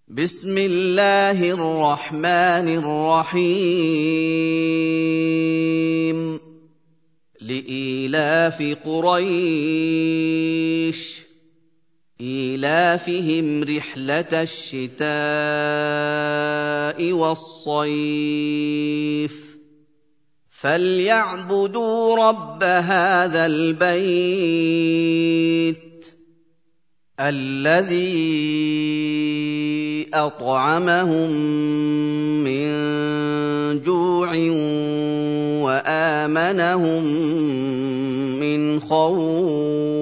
بسم الله الرحمن الرحيم لإيلاف قريش إيلافهم رحلة الشتاء والصيف فليعبدوا رب هذا البيت الذي أطعمهم من جوع وآمنهم من خوف